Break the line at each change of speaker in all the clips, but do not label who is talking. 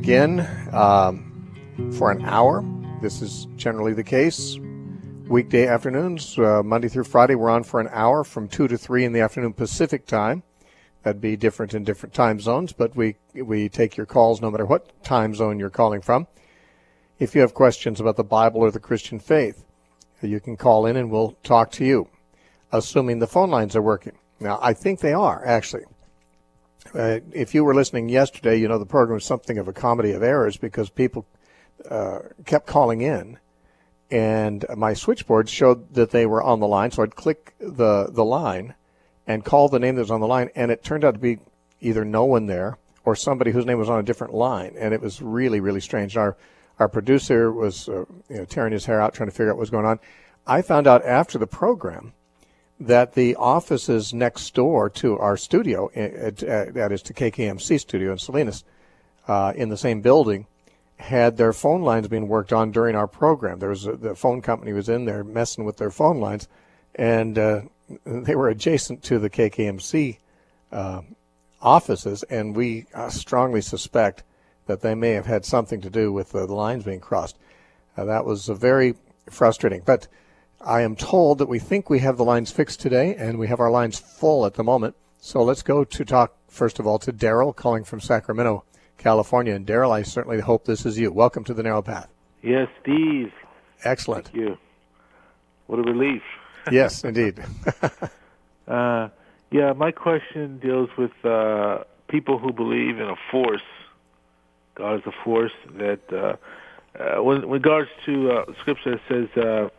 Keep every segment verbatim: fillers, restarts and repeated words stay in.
again um, for an hour. This is generally the case. Weekday afternoons, uh, Monday through Friday, we're on for an hour from two to three in the afternoon Pacific time. That'd be different in different time zones, but we we take your calls no matter what time zone you're calling from. If you have questions about the Bible or the Christian faith, you can call in and we'll talk to you, assuming the phone lines are working. Now, I think they are, actually. Uh, if you were listening yesterday, you know the program was something of a comedy of errors because people uh, kept calling in, and my switchboard showed that they were on the line, so I'd click the, the line and call the name that was on the line, and it turned out to be either no one there or somebody whose name was on a different line, and it was really, really strange. Our our producer was uh, you know, tearing his hair out trying to figure out what was going on. I found out after the program that the offices next door to our studio, uh, uh, that is to K K M C studio in Salinas, uh, in the same building, had their phone lines being worked on during our program. There was a, the phone company was in there messing with their phone lines, and uh, they were adjacent to the K K M C uh, offices, and we uh, strongly suspect that they may have had something to do with uh, the lines being crossed. Uh, that was uh, very frustrating. But I am told that we think we have the lines fixed today, and we have our lines full at the moment. So let's go to talk, first of all, to Daryl calling from Sacramento, California. And Daryl, I certainly hope this is you. Welcome to the Narrow Path.
Yes, Steve.
Excellent.
Thank you. What a relief.
Yes, indeed.
uh, yeah, my question deals with uh, people who believe in a force. God is a force that, uh, uh, when, in regards to uh, scripture that says, uh,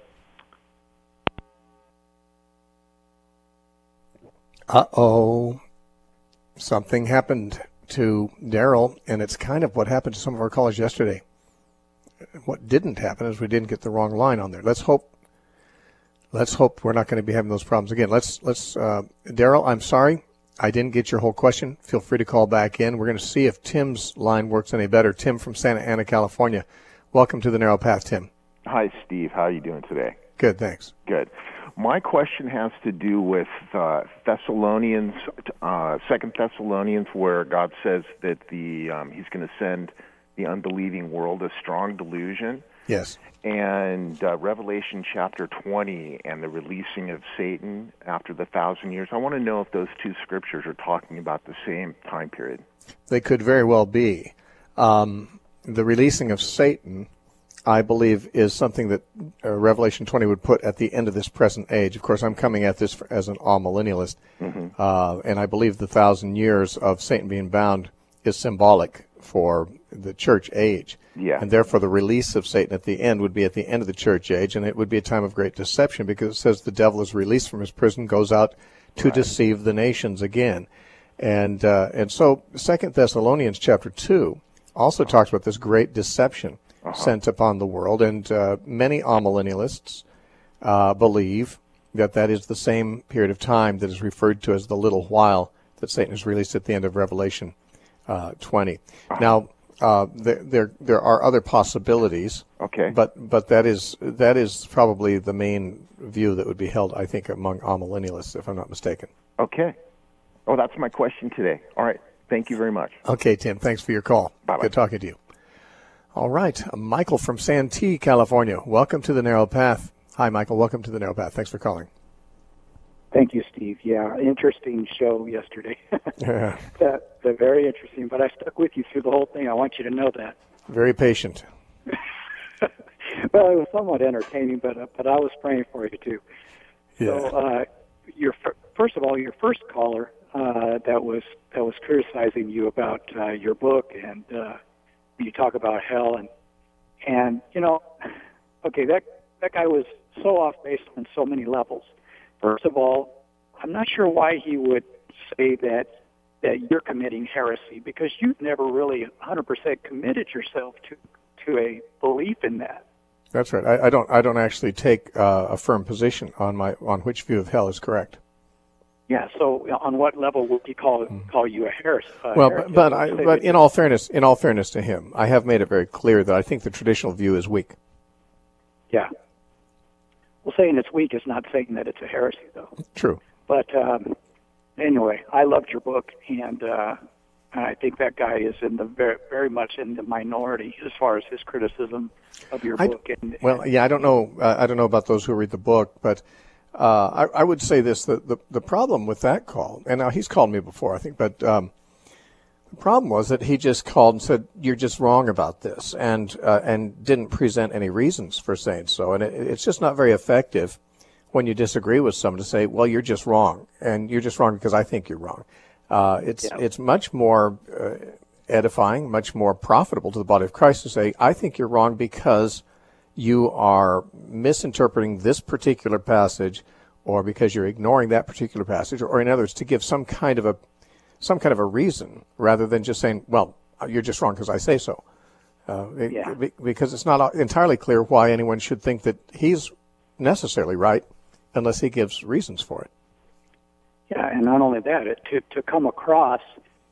Uh-oh. Something happened to Daryl, and it's kind of what happened to some of our callers yesterday. What didn't happen is we didn't get the wrong line on there. Let's hope let's hope we're not going to be having those problems again. Let's let's uh, Daryl, I'm sorry. I didn't get your whole question. Feel free to call back in. We're going to see if Tim's line works any better. Tim from Santa Ana, California. Welcome to the Narrow Path, Tim.
Hi, Steve. How are you doing today?
Good, thanks.
Good. My question has to do with uh, Thessalonians, uh, Second Thessalonians, where God says that the um, He's going to send the unbelieving world a strong delusion.
Yes.
And uh, Revelation chapter twenty and the releasing of Satan after the thousand years. I want to know if those two scriptures are talking about the same time period.
They could very well be. Um, the releasing of Satan, I believe, is something that uh, Revelation twenty would put at the end of this present age. Of course, I'm coming at this for, as an all-millennialist, mm-hmm. uh, and I believe the thousand years of Satan being bound is symbolic for the church age.
Yeah.
And therefore, the release of Satan at the end would be at the end of the church age, and it would be a time of great deception because it says the devil is released from his prison, goes out to
right.
deceive the nations again. And uh, and so Second Thessalonians chapter two also talks about this great deception uh-huh. sent upon the world, and uh, many amillennialists uh, believe that that is the same period of time that is referred to as the little while that Satan is released at the end of Revelation uh, twenty. Uh-huh. Now, uh, there, there there are other possibilities.
Okay.
But but that is that is probably the main view that would be held, I think, among amillennialists, if I'm not mistaken.
Okay. Oh, that's my question today. All right. Thank you very much.
Okay, Tim. Thanks for your call.
Bye-bye.
Good talking to you. All right. Michael from Santee, California. Welcome to the Narrow Path. Hi, Michael. Welcome to the Narrow Path. Thanks for calling.
Thank you, Steve. Yeah, interesting show yesterday.
Yeah.
that, that very interesting, but I stuck with you through the whole thing. I want you to know that.
Very patient.
Well, it was somewhat entertaining, but uh, but I was praying for you too.
Yeah.
So, uh, your first of all, your first caller uh, that was that was criticizing you about uh, your book, and uh, you talk about hell, and and you know, okay, that that guy was so off base on so many levels. First of all, I'm not sure why he would say that that you're committing heresy, because you've never really one hundred percent committed yourself to to a belief in that.
That's right. I, I don't. I don't actually take uh, a firm position on my on which view of hell is correct.
Yeah. So, on what level would he call call you a heres- uh,
well,
heretic?
but but, I, but in all fairness, in all fairness to him, I have made it very clear that I think the traditional view is weak.
Yeah. Well, saying it's weak is not saying that it's a heresy, though.
True.
But um, anyway, I loved your book, and uh, And I think that guy is in the very, very much in the minority as far as his criticism of your
I,
book. And,
well, yeah, I don't know. Uh, I don't know about those who read the book, but uh, I, I would say this: the, the the problem with that call, and now he's called me before, I think, but um, the problem was that he just called and said, "You're just wrong about this," and uh, and didn't present any reasons for saying so. And it, it's just not very effective when you disagree with someone to say, "Well, you're just wrong, and you're just wrong because I think you're wrong." Uh, it's yeah. it's much more uh, edifying, much more profitable to the body of Christ to say, I think you're wrong because you are misinterpreting this particular passage, or because you're ignoring that particular passage, or, or in other words, to give some kind of a some kind of a reason rather than just saying, well, you're just wrong because I say so. Uh,
yeah.
it, because it's not entirely clear why anyone should think that he's necessarily right unless he gives reasons for it.
Yeah, and not only that, it, to to come across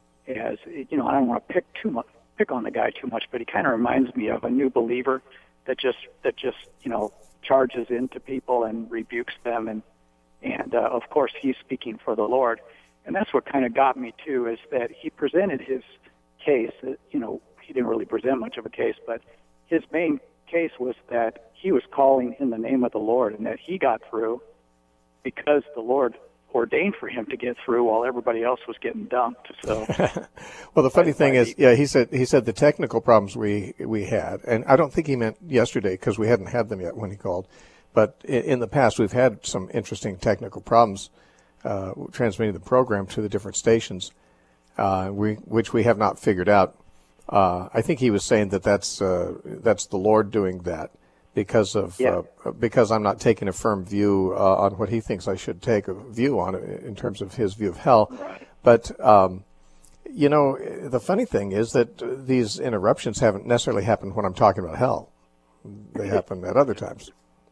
as, you know, I don't want to pick too much, pick on the guy too much, but he kind of reminds me of a new believer that just that just you know charges into people and rebukes them, and and uh, of course he's speaking for the Lord, and that's what kind of got me too, is that he presented his case. You know, he didn't really present much of a case, but his main case was that he was calling in the name of the Lord, and that he got through because the Lord ordained for him to get through while everybody else was getting dumped. So,
well, the funny thing is, yeah, he said he said the technical problems we we had, and I don't think he meant yesterday because we hadn't had them yet when he called, but in, in the past we've had some interesting technical problems uh, transmitting the program to the different stations, uh, we which we have not figured out. Uh, I think he was saying that that's uh, that's the Lord doing that. Because of
yeah.
uh, because I'm not taking a firm view uh, on what he thinks I should take a view on it in terms of his view of hell.
Right.
But um, you know, the funny thing is that these interruptions haven't necessarily happened when I'm talking about hell. They happen at other times.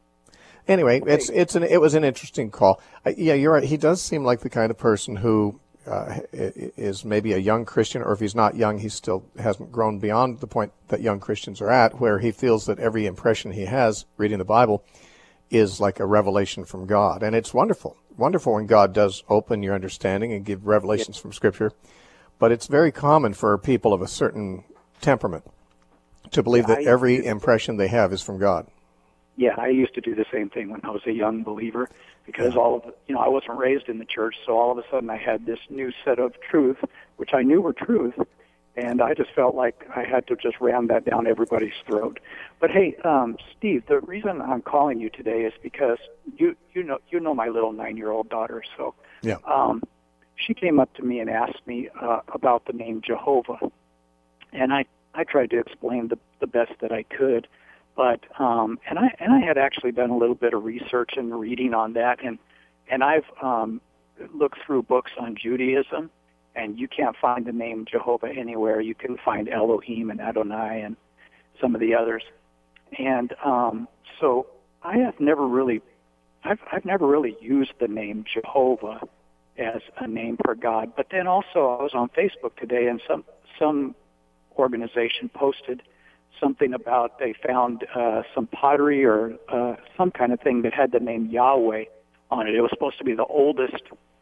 Anyway, okay. it's it's an it was an interesting call. Uh, yeah, you're right. He does seem like the kind of person who uh, is maybe a young Christian, or if he's not young, he still hasn't grown beyond the point that young Christians are at, where he feels that every impression he has reading the Bible is like a revelation from God. And it's wonderful, wonderful when God does open your understanding and give revelations yep. from Scripture. But it's very common for people of a certain temperament to believe yeah, that every impression they have is from God.
Yeah, I used to do the same thing when I was a young believer, because
yeah.
all of you know I wasn't raised in the church, so all of a sudden I had this new set of truth, which I knew were truth, and I just felt like I had to just ram that down everybody's throat. But hey, um, Steve, the reason I'm calling you today is because you you know you know my little nine-year-old daughter, so
yeah.
um, she came up to me and asked me uh, about the name Jehovah, and I I tried to explain the the best that I could. But um, and I and I had actually done a little bit of research and reading on that, and and I've um, looked through books on Judaism, and you can't find the name Jehovah anywhere. You can find Elohim and Adonai and some of the others, and um, so I have never really, I've I've never really used the name Jehovah as a name for God. But then also I was on Facebook today, and some some organization posted something about they found uh, some pottery or uh, some kind of thing that had the name Yahweh on it. It was supposed to be the oldest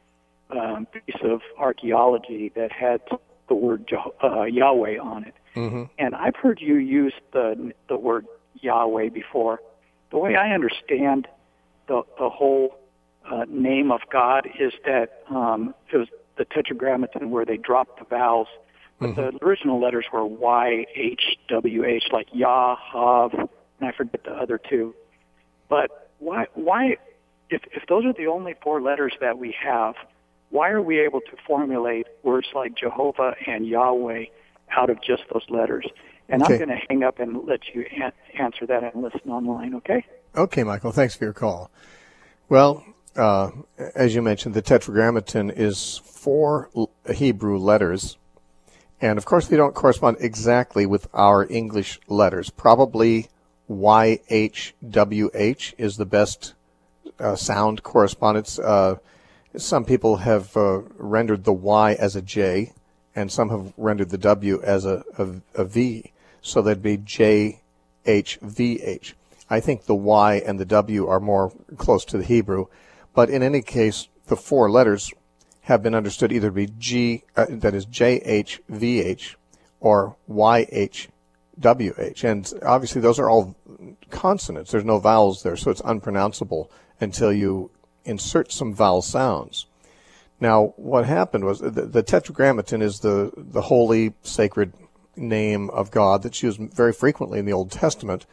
um, piece of archaeology that had the word Je- uh, Yahweh on it.
Mm-hmm.
And I've heard you use the the word Yahweh before. The way I understand the the whole uh, name of God is that um, it was the Tetragrammaton where they dropped the vowels. But the original letters were Y H W H, like Yah, Hav, and I forget the other two. But why, why, if if those are the only four letters that we have, why are we able to formulate words like Jehovah and Yahweh out of just those letters? And okay. I'm going to hang up and let you an- answer that and listen online, okay?
Okay, Michael, thanks for your call. Well, uh, as you mentioned, the Tetragrammaton is four Hebrew letters. And, of course, they don't correspond exactly with our English letters. Probably Y H W H is the best uh, sound correspondence. Uh, some people have uh, rendered the Y as a J, and some have rendered the W as a, a, a V. So that'd be J H V H. I think the Y and the W are more close to the Hebrew. But in any case, the four letters have been understood either to be G, uh, that is J H V H, or Y H W H. And obviously those are all consonants. There's no vowels there, so it's unpronounceable until you insert some vowel sounds. Now, what happened was the, the Tetragrammaton is the, the holy, sacred name of God that's used very frequently in the Old Testament.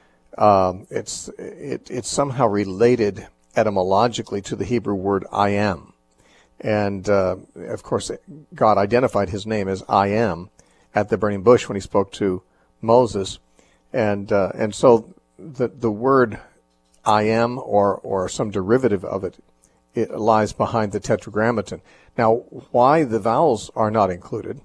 Um, it's it, it's somehow related etymologically to the Hebrew word I am. And, uh, of course, God identified his name as I am at the burning bush when he spoke to Moses. And uh, and so the the word I am, or, or some derivative of it, it lies behind the Tetragrammaton. Now, why the vowels are not included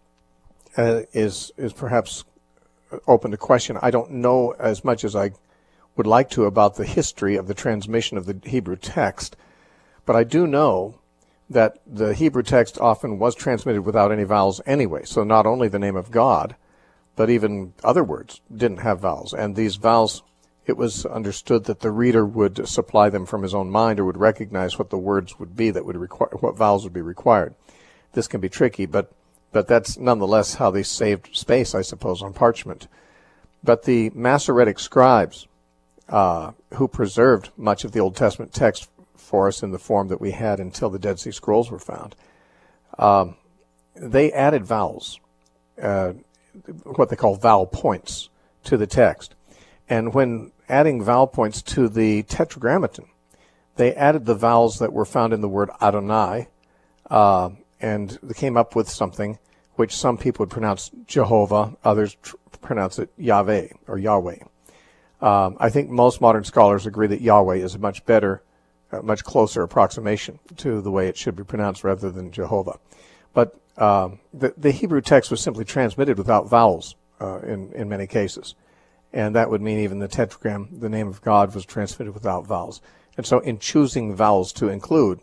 uh, is is perhaps open to question. I don't know as much as I would like to about the history of the transmission of the Hebrew text, but I do know that the Hebrew text often was transmitted without any vowels anyway. So not only the name of God, but even other words didn't have vowels. And these vowels, it was understood that the reader would supply them from his own mind, or would recognize what the words would be that would require, what vowels would be required. This can be tricky, but but that's nonetheless how they saved space, I suppose, on parchment. But the Masoretic scribes, uh, who preserved much of the Old Testament text for us in the form that we had until the Dead Sea Scrolls were found, um, they added vowels, uh, what they call vowel points, to the text. And when adding vowel points to the Tetragrammaton, they added the vowels that were found in the word Adonai, uh, and they came up with something which some people would pronounce Jehovah, others tr- pronounce it Yahweh or Yahweh. Um, I think most modern scholars agree that Yahweh is a much better, a much closer approximation to the way it should be pronounced rather than Jehovah. But um, the, the Hebrew text was simply transmitted without vowels uh, in, in many cases. And that would mean even the tetragram, the name of God, was transmitted without vowels. And so in choosing vowels to include,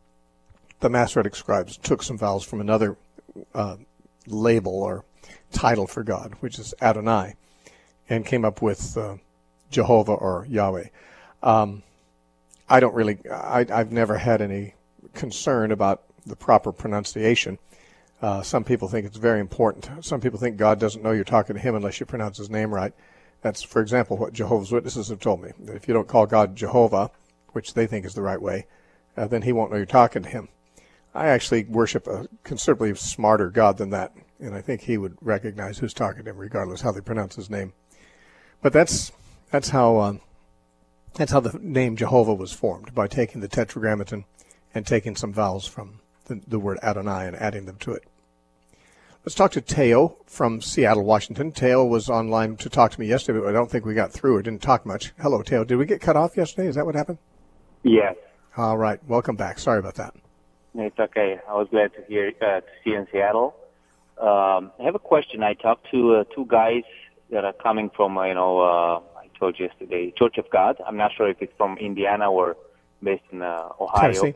the Masoretic scribes took some vowels from another uh, label or title for God, which is Adonai, and came up with uh, Jehovah or Yahweh. Um, I don't really, I, I've never had any concern about the proper pronunciation. Uh, some people think it's very important. Some people think God doesn't know you're talking to him unless you pronounce his name right. That's, for example, what Jehovah's Witnesses have told me, that if you don't call God Jehovah, which they think is the right way, uh, then he won't know you're talking to him. I actually worship a considerably smarter God than that, and I think he would recognize who's talking to him regardless how they pronounce his name. But that's that's how uh, that's how the name Jehovah was formed, by taking the Tetragrammaton and taking some vowels from the, the word Adonai and adding them to it. Let's talk to Teo from Seattle, Washington. Teo was online to talk to me yesterday, but I don't think we got through or didn't talk much. Hello, Teo. Did we get cut off yesterday? Is that what happened?
Yes.
All right. Welcome back. Sorry about that.
It's okay. I was glad to hear uh, to see you in Seattle. Um, I have a question. I talked to uh, two guys that are coming from, uh, you know, uh, I told you yesterday, Church of God. I'm not sure if it's from Indiana or based in uh, Ohio.
Tennessee.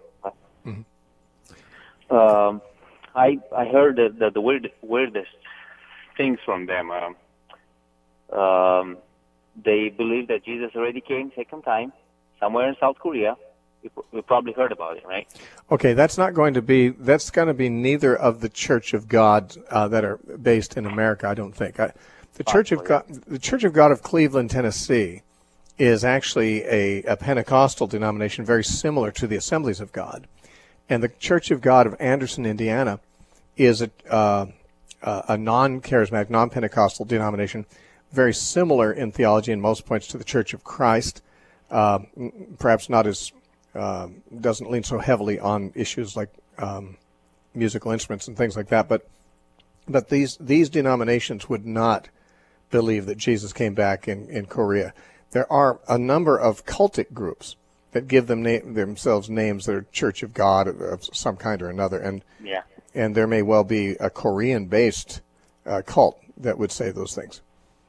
Mm-hmm.
Um, I I heard the the, the weird, weirdest things from them. Um, um, they believe that Jesus already came second time somewhere in South Korea. We probably heard about it, right?
Okay, that's not going to be, that's going to be neither of the Church of God uh, that are based in America, I don't think. I, the Church of God, the Church of God of Cleveland, Tennessee, is actually a, a Pentecostal denomination very similar to the Assemblies of God. And the Church of God of Anderson, Indiana, is a, uh, a non-charismatic, non-Pentecostal denomination, very similar in theology in most points to the Church of Christ, uh, perhaps not as Um, doesn't lean so heavily on issues like um, musical instruments and things like that, but but these these denominations would not believe that Jesus came back in, in Korea. There are a number of cultic groups that give them na- themselves names that are Church of God of some kind or another, and
yeah,
and there may well be a Korean-based uh, cult that would say those things.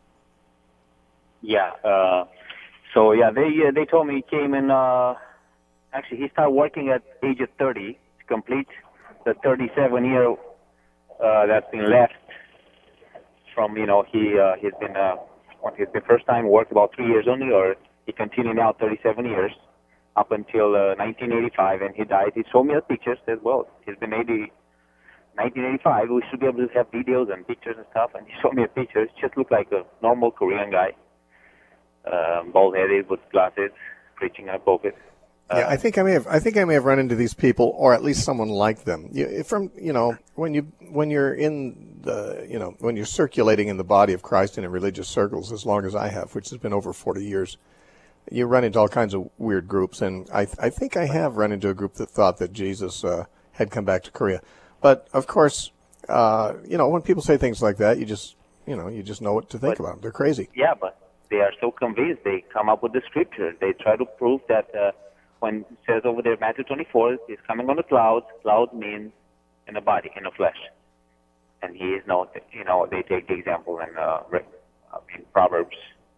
Yeah. Uh, so yeah, they uh, they told me he came in. Uh, Actually, he started working at age of thirty to complete the thirty-seven year uh, that's been left from, you know, he uh, he's been uh, on his the first time worked about three years only, or he continued now thirty-seven years up until uh, nineteen eighty-five, and he died. He showed me the pictures. Said, "Well, he's been eighty, nineteen eighty-five. We should be able to have videos and pictures and stuff." And he showed me a picture. It just looked like a normal Korean guy, uh, bald-headed with glasses, preaching in a pulpit. Uh,
yeah, I think I may have. I think I may have run into these people, or at least someone like them. You, from you know, when you when you're in the you know when you're circulating in the body of Christ and in religious circles, as long as I have, which has been over forty years, you run into all kinds of weird groups. And I I think I have run into a group that thought that Jesus uh, had come back to Korea. But of course, uh, you know, when people say things like that, you just you know you just know what to think
but,
about them. They're crazy.
Yeah, but they are so convinced. They come up with the scripture. They try to prove that. Uh, When it says over there, Matthew twenty-four, he's coming on the clouds. Cloud means in the body, in the flesh. And he is not, you know, they take the example in, uh, in Proverbs,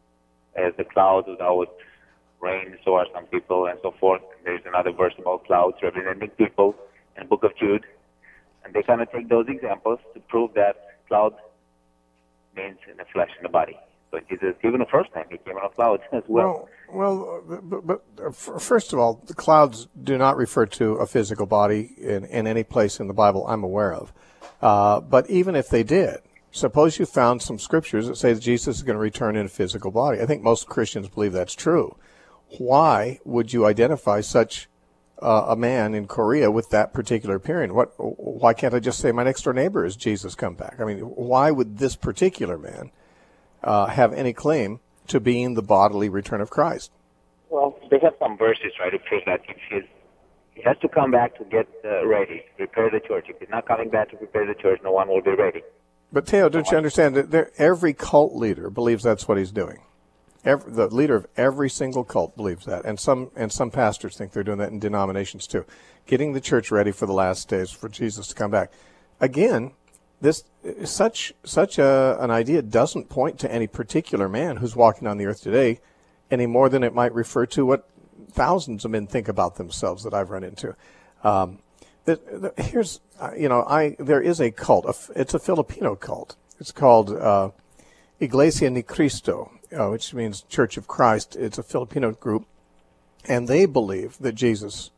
as the clouds without rain, so are some people, and so forth. And there's another verse about clouds representing people in the book of Jude. And they kind of take those examples to prove that cloud means in the flesh, in the body. So Jesus, even the first time, he came on a cloud as well.
Well, well but, but first of all, the clouds do not refer to a physical body in, in any place in the Bible I'm aware of. Uh, but even if they did, suppose you found some scriptures that say that Jesus is going to return in a physical body. I think most Christians believe that's true. Why would you identify such uh, a man in Korea with that particular appearance? What? Why can't I just say my next door neighbor is Jesus come back? I mean, why would this particular man Uh, have any claim to being the bodily return of Christ?
Well, they have some verses, right, to prove that if he's, he has to come back to get uh, ready, prepare the church. If he's not coming back to prepare the church, no one will be ready.
But Teo, don't you understand that there, every cult leader believes that's what he's doing? Every, the leader of every single cult believes that, and some and some pastors think they're doing that in denominations too, getting the church ready for the last days for Jesus to come back. Again, This such such a, an idea doesn't point to any particular man who's walking on the earth today, any more than it might refer to what thousands of men think about themselves that I've run into. Um, the, the, here's you know I there is a cult. A, it's a Filipino cult. It's called uh, Iglesia ni Cristo, uh, which means Church of Christ. It's a Filipino group, and they believe that Jesus.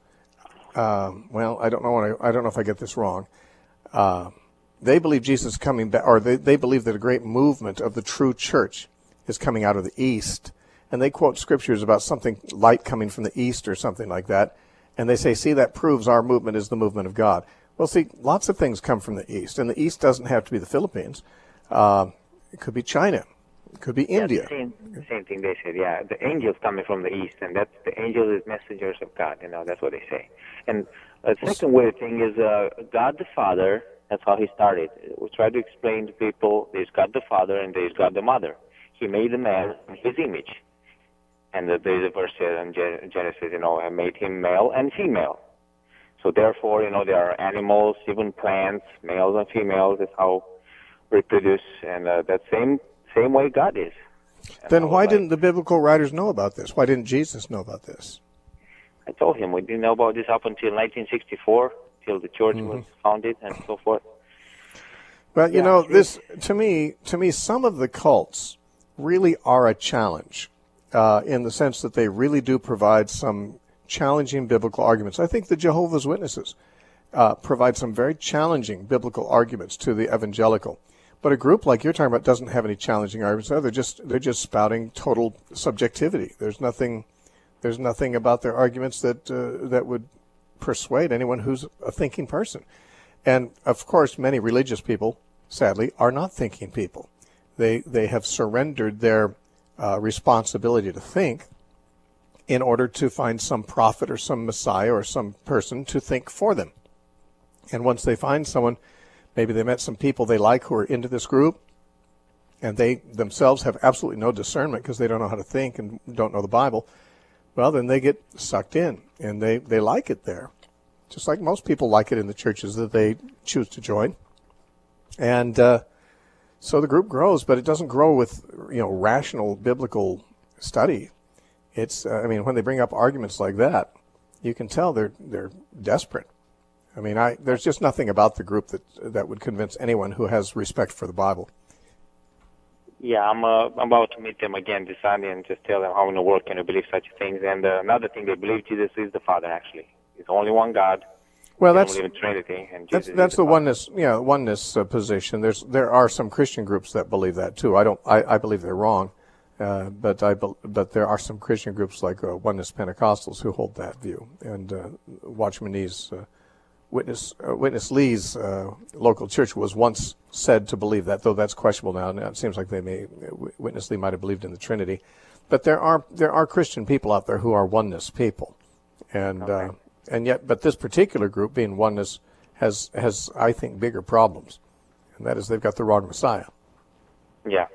Um, well, I don't know. What I, I don't know if I get this wrong. Uh, They believe Jesus is coming back, or they, they believe that a great movement of the true church is coming out of the East. And they quote scriptures about something light coming from the East or something like that. And they say, see, that proves our movement is the movement of God. Well, see, lots of things come from the East. And the East doesn't have to be the Philippines. Uh, it could be China. It could be India.
Yeah, the same, the same thing they said, yeah. The angels coming from the East, and that's the angels is messengers of God. You know, that's what they say. And the second weird thing is uh, God the Father. That's how he started. We try to explain to people there's God the Father and there's God the Mother. He made the man in his image. And there's a verse in Genesis, you know, I made him male and female. So therefore, you know, there are animals, even plants, males and females. That's how reproduce. And uh, that same same way God is. And
then why
like,
didn't the biblical writers know about this? Why didn't Jesus know about this?
I told him we didn't know about this up until nineteen sixty-four. Till the church mm-hmm. was founded and so forth.
Well, you yeah, know, this to me, to me, some of the cults really are a challenge uh, in the sense that they really do provide some challenging biblical arguments. I think the Jehovah's Witnesses uh, provide some very challenging biblical arguments to the evangelical. But a group like you're talking about doesn't have any challenging arguments. No, they're just they're just spouting total subjectivity. There's nothing, there's nothing about their arguments that uh, that would persuade anyone who's a thinking person. And of course, many religious people, sadly, are not thinking people. They they have surrendered their uh, responsibility to think in order to find some prophet or some messiah or some person to think for them. And once they find someone, maybe they met some people they like who are into this group, and they themselves have absolutely no discernment because they don't know how to think and don't know the Bible, well, then they get sucked in, and they, they like it there, just like most people like it in the churches that they choose to join. And uh, so the group grows, but it doesn't grow with, you know, rational biblical study. It's, uh, I mean, when they bring up arguments like that, you can tell they're they're desperate. I mean, I there's just nothing about the group that that would convince anyone who has respect for the Bible.
Yeah, I'm, uh, I'm about to meet them again this Sunday and just tell them how in the world can you believe such things. And uh, another thing, they believe Jesus is the Father, actually. There's only one God.
Well,
they
that's
don't believe in Trinity, and
that's
Jesus
that's
is
the
the,
oneness, yeah, oneness uh, position. There's there are some Christian groups that believe that too. I don't. I, I believe they're wrong, uh, but I bel- but there are some Christian groups like uh, Oneness Pentecostals who hold that view. And uh, Watchman Nee's uh, Witness uh, Witness Lee's uh, local church was once said to believe that, though that's questionable now. Now it seems like they may Witness Lee might have believed in the Trinity, but there are there are Christian people out there who are oneness people, and.
Okay.
Uh, And yet, but this particular group, being oneness, has, has I think, bigger problems. And that is they've got the wrong Messiah.
Yeah.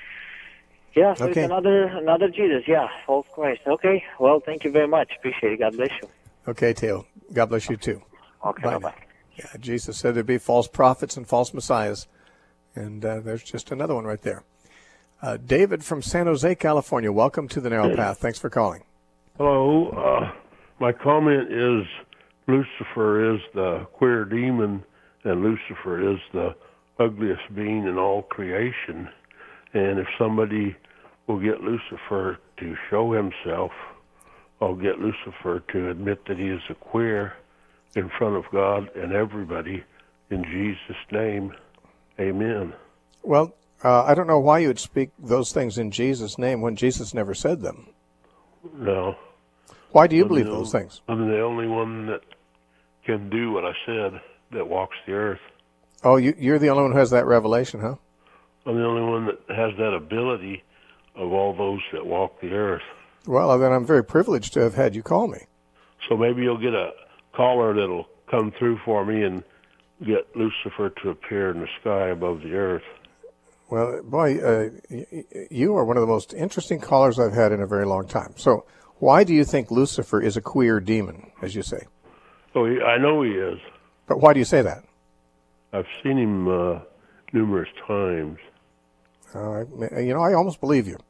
Yeah, so
Okay.
it's another, another Jesus, yeah, false Christ. Okay, well, thank you very much. Appreciate it. God bless you.
Okay, Teo. God bless you, too.
Okay,
Bye
bye-bye.
now. Yeah, Jesus said there'd be false prophets and false messiahs. And uh, there's just another one right there. Uh, David from San Jose, California. Welcome to the Narrow Path. Thanks for calling.
Hello. Uh, my comment is Lucifer is the queer demon, and Lucifer is the ugliest being in all creation. And if somebody will get Lucifer to show himself, I'll get Lucifer to admit that he is a queer in front of God and everybody. In Jesus' name, amen.
Well, uh, I don't know why you would speak those things in Jesus' name when Jesus never said them.
No.
Why do you
I'm
believe
the
those
only,
things?
I'm the only one that can do what I said, that walks the earth.
Oh, you, you're the only one who has that revelation, huh?
I'm the only one that has that ability of all those that walk the earth.
Well, then I'm very privileged to have had you call me.
So maybe you'll get a caller that'll come through for me and get Lucifer to appear in the sky above the earth.
Well, boy, uh, y- you are one of the most interesting callers I've had in a very long time. So why do you think Lucifer is a queer demon, as you say?
Oh, he, I know he is.
But why do you say that?
I've seen him uh, numerous times.
Uh, you know, I almost believe you.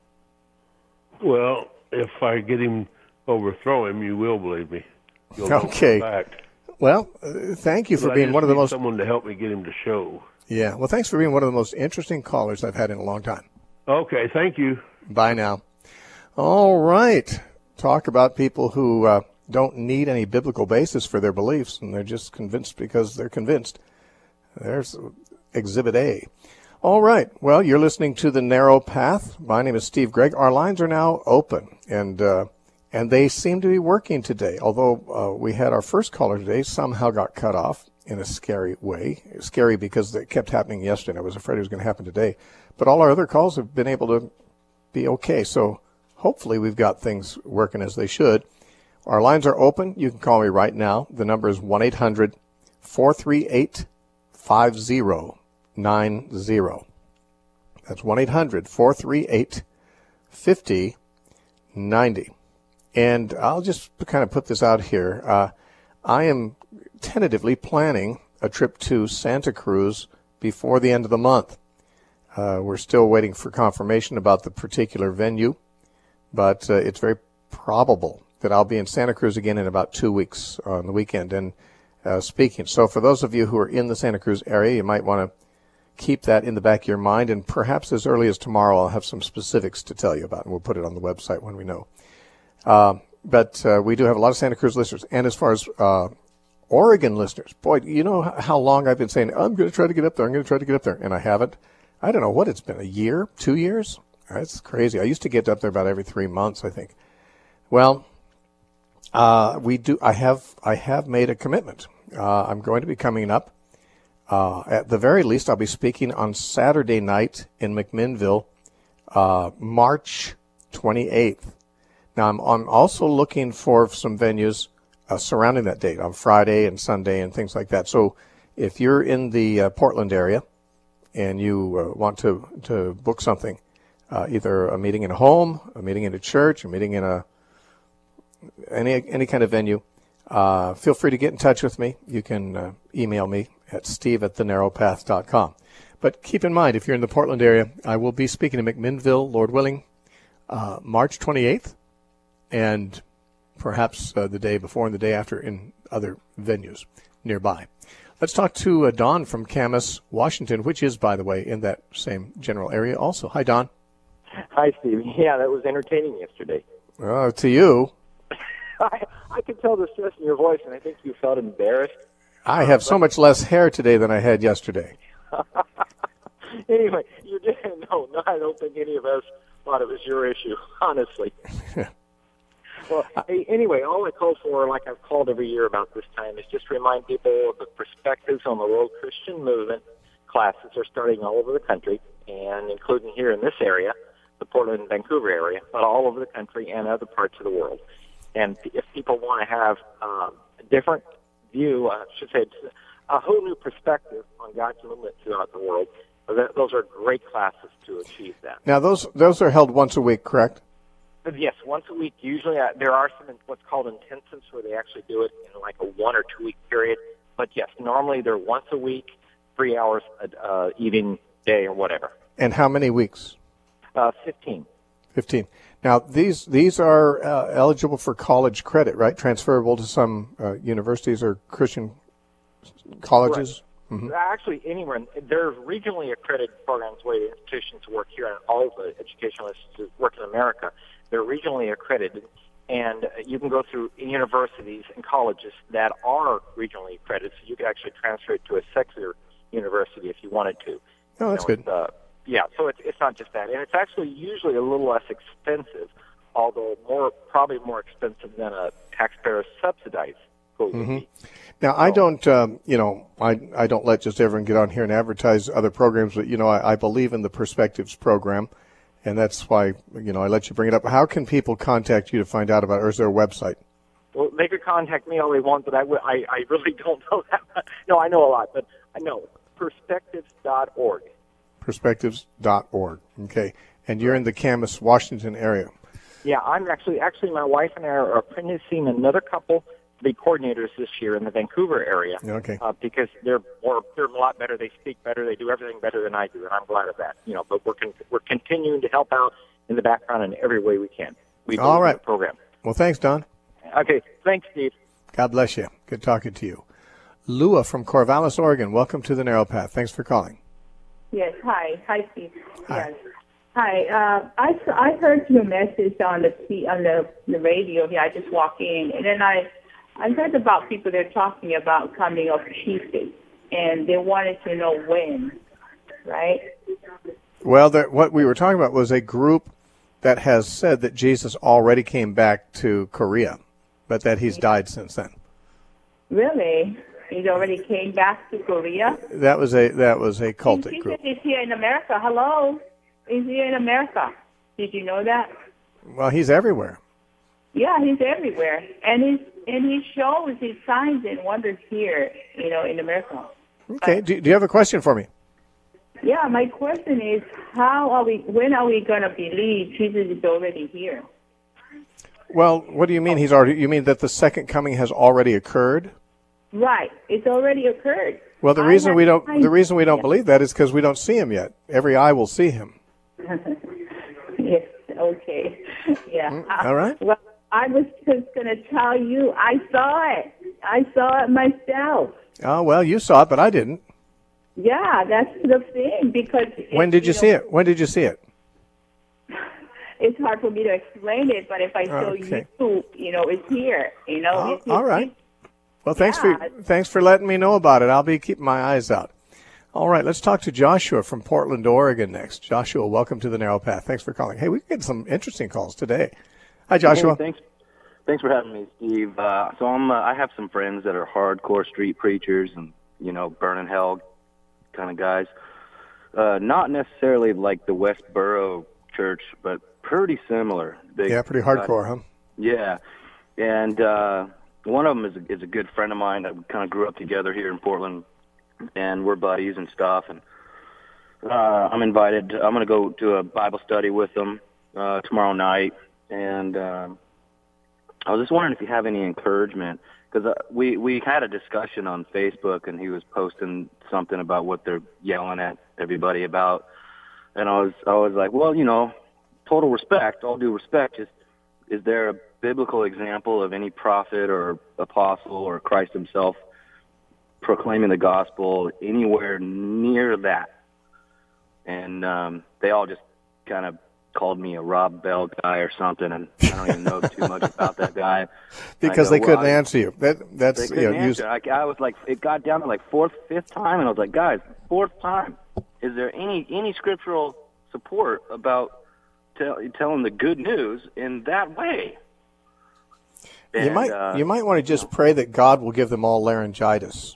Well, if I get him, overthrow him, you will believe me. You'll know
Okay.
for a fact.
Well, uh, thank you for
But I
being
just
one of the
need
most...
someone to help me get him to show.
Yeah, well, thanks for being one of the most interesting callers I've had in a long time.
Okay, thank you.
Bye now. All right. Talk about people who uh, don't need any biblical basis for their beliefs, and they're just convinced because they're convinced. There's Exhibit A. All right. Well, you're listening to The Narrow Path. My name is Steve Gregg. Our lines are now open, and uh, and they seem to be working today. Although uh, we had our first caller today, somehow got cut off in a scary way. Scary because it kept happening yesterday. I was afraid it was going to happen today. But all our other calls have been able to be okay. So hopefully we've got things working as they should. Our lines are open. You can call me right now. The number is one eight hundred four three eight five zero nine zero. That's one eight hundred four three eight five zero nine zero. And I'll just kind of put this out here. Uh, I am tentatively planning a trip to Santa Cruz before the end of the month. Uh, we're still waiting for confirmation about the particular venue, but uh, it's very probable that I'll be in Santa Cruz again in about two weeks on the weekend and uh, speaking. So for those of you who are in the Santa Cruz area, you might want to keep that in the back of your mind, and perhaps as early as tomorrow I'll have some specifics to tell you about, and we'll put it on the website when we know. Uh, but uh, we do have a lot of Santa Cruz listeners. And as far as uh, Oregon listeners, boy, you know how long I've been saying, I'm going to try to get up there, I'm going to try to get up there, and I haven't. I don't know what it's been, a year, two years? That's crazy. I used to get up there about every three months, I think. Well, uh, we do. I have I have made a commitment. Uh, I'm going to be coming up. Uh, at the very least, I'll be speaking on Saturday night in McMinnville, uh, March twenty-eighth. Now, I'm, I'm also looking for some venues uh, surrounding that date on Friday and Sunday and things like that. So if you're in the uh, Portland area and you uh, want to, to book something, uh, either a meeting in a home, a meeting in a church, a meeting in a any any kind of venue, uh, feel free to get in touch with me. You can uh, email me at steve at the narrow path dot com. But keep in mind, if you're in the Portland area, I will be speaking in McMinnville, Lord willing, uh, March twenty-eighth, and perhaps uh, the day before and the day after in other venues nearby. Let's talk to uh, Don from Camas, Washington, which is, by the way, in that same general area also. Hi, Don.
Hi, Steve. Yeah, that was entertaining yesterday.
Uh, to you.
I, I could tell the stress in your voice, and I think you felt embarrassed.
I have so much less hair today than I had yesterday.
Anyway, you didn't. No, no, I don't think any of us thought it was your issue, honestly. Well, hey, anyway, all I call for, like I've called every year about this time, is just to remind people of the perspectives on the World Christian Movement. Classes are starting all over the country, and including here in this area, the Portland and Vancouver area, but all over the country and other parts of the world. And if people want to have um, a different view, I should say, a whole new perspective on God's movement throughout the world, those are great classes to achieve that.
Now, those those are held once a week, correct?
Yes, once a week. Usually, uh, there are some what's called intensives where they actually do it in like a one or two week period. But yes, normally they're once a week, three hours a uh, evening, day, or whatever.
And how many weeks?
Uh, fifteen.
Fifteen. Now, these these are uh, eligible for college credit, right? Transferable to some uh, universities or Christian colleges.
Mm-hmm. Actually, anywhere. There are regionally accredited programs where the institutions work here, and all the educational institutions work in America. They're regionally accredited, and you can go through universities and colleges that are regionally accredited, so you could actually transfer it to a secular university if you wanted to.
Oh, that's
you know,
good.
Uh, yeah, so it's, it's not just that. And it's actually usually a little less expensive, although more probably more expensive than a taxpayer-subsidized school would
mm-hmm.
be.
Now, I don't, um, you know, I, I don't let just everyone get on here and advertise other programs, but, you know, I, I believe in the Perspectives program, and that's why, you know, I let you bring it up. How can people contact you to find out about it, or is there a website?
Well, they could contact me all they want, but I, I, I really don't know that much. No, I know a lot, but I know perspectives dot org. Perspectives
dot org, okay. And you're in the Camas, Washington area.
Yeah, I'm actually, actually my wife and I are apprenticing another couple to be coordinators this year in the Vancouver area.
Okay.
Uh, because they're more, they're a lot better. They speak better. They do everything better than I do, and I'm glad of that. You know, but we're con- we're continuing to help out in the background in every way we can. We
all right.
The program.
Well, thanks, Don.
Okay. Thanks, Steve.
God bless you. Good talking to you. Lua from Corvallis, Oregon. Welcome to the Narrow Path. Thanks for calling.
Yes. Hi. Hi, Steve.
Hi.
Yes. Hi. Uh, I I heard your message on the on the, the radio here. I just walked in, and then I. I heard about people they're talking about coming up cheaply, and they wanted to know when, right?
Well, the, what we were talking about was a group that has said that Jesus already came back to Korea, but that he's died since then.
Really? He's already came back to Korea?
That was a that was a cultic
Jesus
group.
is here in America. Hello? He's here in America. Did you know that?
Well, he's everywhere.
Yeah, he's everywhere, and he's and he shows his signs and wonders here, you know, in America.
Okay. Do, do you have a question for me?
Yeah, my question is, how are we? When are we going to believe Jesus is already here?
Well, what do you mean he's already? You mean that the second coming has already occurred?
Right, it's already occurred.
Well, the reason we don't the reason we don't believe that is because we don't see him yet. Every eye will see him.
Yes. Okay. Yeah.
Mm, all right.
Well, I was just going to tell you, I saw it. I saw it myself.
Oh, well, you saw it, but I didn't.
Yeah, that's the thing. Because
when did you, you know, see it? When did you see it?
It's hard for me to explain it, but if I show
okay.
you, you know, it's here. You know.
Oh,
it's,
all right. Well, thanks
yeah.
for thanks for letting me know about it. I'll be keeping my eyes out. All right, let's talk to Joshua from Portland, Oregon next. Joshua, welcome to the Narrow Path. Thanks for calling. Hey, we get some interesting calls today. Hi, Joshua.
Hey, thanks, thanks for having me, Steve. Uh, so I'm, uh, I have some friends that are hardcore street preachers and, you know, burn in hell kind of guys. Uh, not necessarily like the Westboro Church, but pretty similar. Big,
yeah, pretty hardcore, uh, huh?
Yeah, and uh, one of them is a, is a good friend of mine that we kind of grew up together here in Portland, and we're buddies and stuff. And uh, I'm invited. I'm going to go to a Bible study with them uh, tomorrow night. And uh, I was just wondering if you have any encouragement, because uh, we, we had a discussion on Facebook, and he was posting something about what they're yelling at everybody about. And I was I was like, well, you know, total respect, all due respect, just is there a biblical example of any prophet or apostle or Christ himself proclaiming the gospel anywhere near that. And um, they all just kind of called me a Rob Bell guy or something, and I don't even know too much about that guy.
Because
go,
they
well,
couldn't
I,
answer you. That, that's,
they couldn't
you know,
answer. I, I was like, it got down to like fourth, fifth time, and I was like, guys, fourth time. Is there any any scriptural support about tell, telling the good news in that way? And,
you might
uh,
you might want to just pray that God will give them all laryngitis.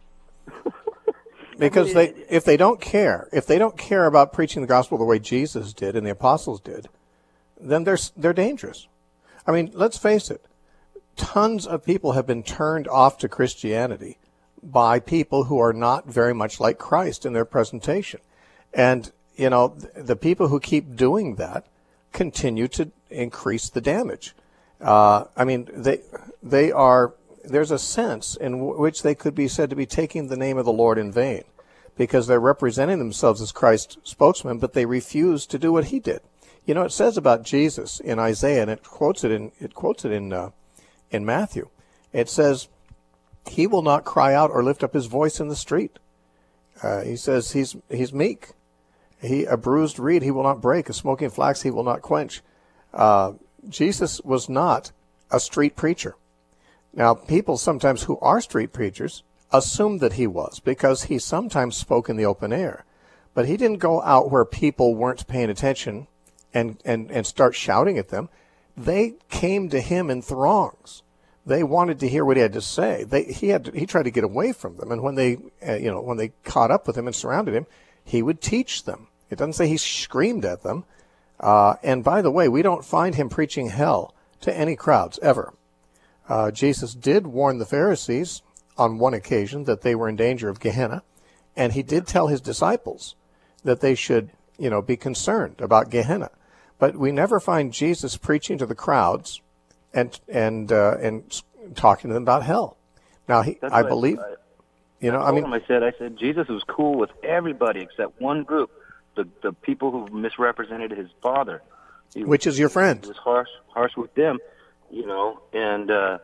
Because I mean, they, if they don't care, if they don't care about preaching the gospel the way Jesus did and the apostles did, then they're they're dangerous. I mean, let's face it. Tons of people have been turned off to Christianity by people who are not very much like Christ in their presentation. And, you know, the people who keep doing that continue to increase the damage. Uh, I mean, they they are, there's a sense in w- which they could be said to be taking the name of the Lord in vain, because they're representing themselves as Christ's spokesman, but they refuse to do what he did. You know, it says about Jesus in Isaiah, and it quotes it in it quotes it in uh, in Matthew. It says, "He will not cry out or lift up his voice in the street." Uh, he says he's he's meek. He a bruised reed he will not break, a smoking flax he will not quench. Uh, Jesus was not a street preacher. Now, people sometimes who are street preachers assume that he was, because he sometimes spoke in the open air. But he didn't go out where people weren't paying attention and, and, and start shouting at them. They came to him in throngs. They wanted to hear what he had to say. They, he had to, he tried to get away from them, and when they uh, you know when they caught up with him and surrounded him, he would teach them. It doesn't say he screamed at them. Uh, and by the way, we don't find him preaching hell to any crowds ever. Uh, Jesus did warn the Pharisees on one occasion that they were in danger of Gehenna, and he did tell his disciples that they should, you know, be concerned about Gehenna. But we never find Jesus preaching to the crowds and and uh, and talking to them about hell. Now, he, I believe, I, you know,
I,
I mean,
him, I said, I said Jesus was cool with everybody except one group. The the people who misrepresented his father, he,
which is your friend.
He was harsh, harsh with them, you know. And uh,